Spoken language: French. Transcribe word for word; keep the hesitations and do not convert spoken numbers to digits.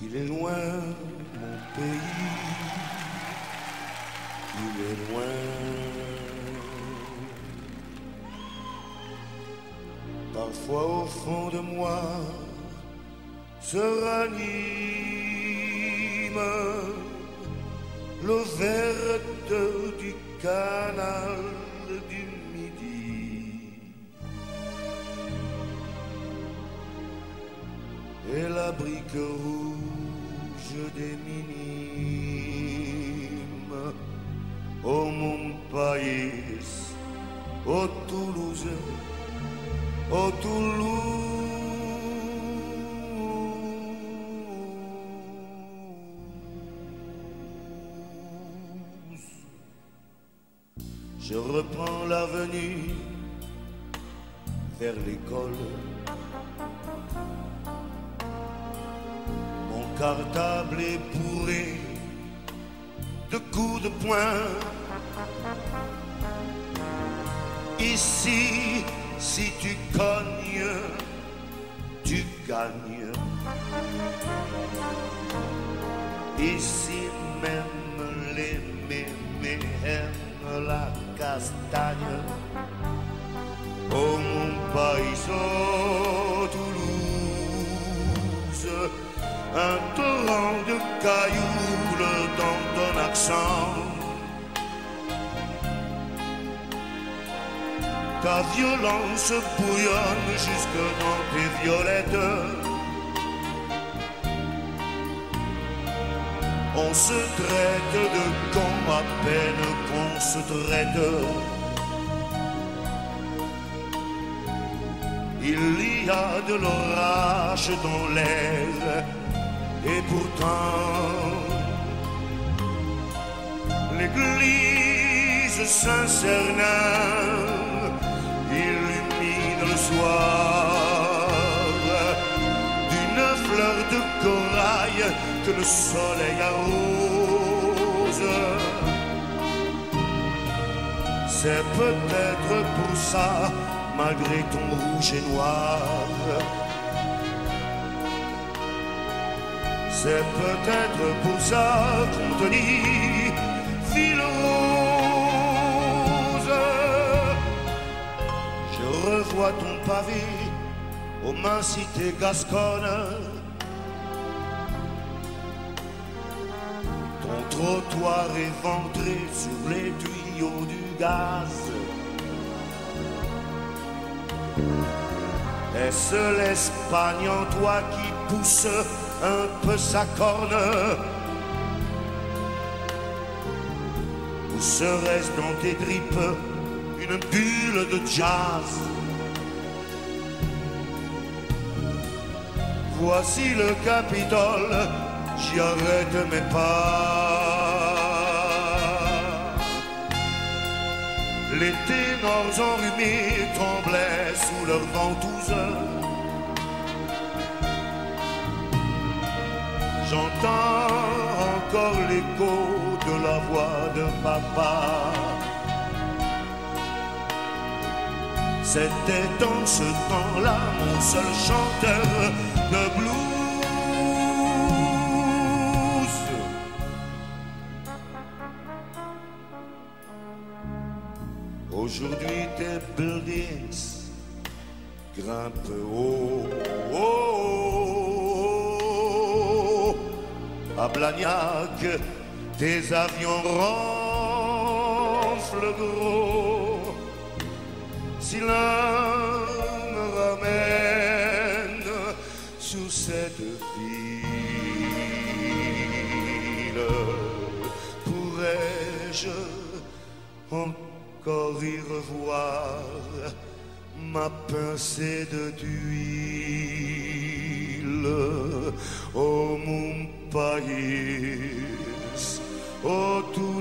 Il est loin, mon pays, il est loin. Parfois au fond de moi se ranime l'eau verte du canal du Midi et la brique rouge des minimes au Montpaïs, au Toulouse, au Toulouse. Je reprends l'avenue vers l'école. Mon cartable est bourré de coups de poing. Ici, si tu cognes, tu gagnes. Ici même les mémés aiment la castagne. Oh mon pays, oh Toulouse, un torrent de cailloux dans ton accent. Ta violence bouillonne jusque dans tes violettes. On se traite de con à peine qu'on se traite. Il y a de l'orage dans l'air et pourtant l'église Saint-Cernin illumine le soir d'une fleur de corail que le soleil arrose. C'est peut-être pour ça, malgré ton rouge et noir, c'est peut-être pour ça qu'on te dit fille rose. Je revois ton pavé aux mains cité gasconne, ton trottoir éventré sur les tuyaux du gaz. Est-ce l'Espagne en toi qui pousse un peu sa corne, ou serait-ce dans tes tripes une bulle de jazz? Voici le Capitole, j'y arrête mes pas. Les ténors enrhumés tremblaient sous leur ventouse. J'entends encore l'écho de la voix de papa. C'était dans ce temps-là mon seul chanteur de blues. Aujourd'hui tes buildings grimpent haut, haut. À Blagnac, tes avions ronflent gros. Si l'un me ramène sur cette ville, pourrais-je encore y revoir ma pincée de d'huile? Oh mon pays, oh tout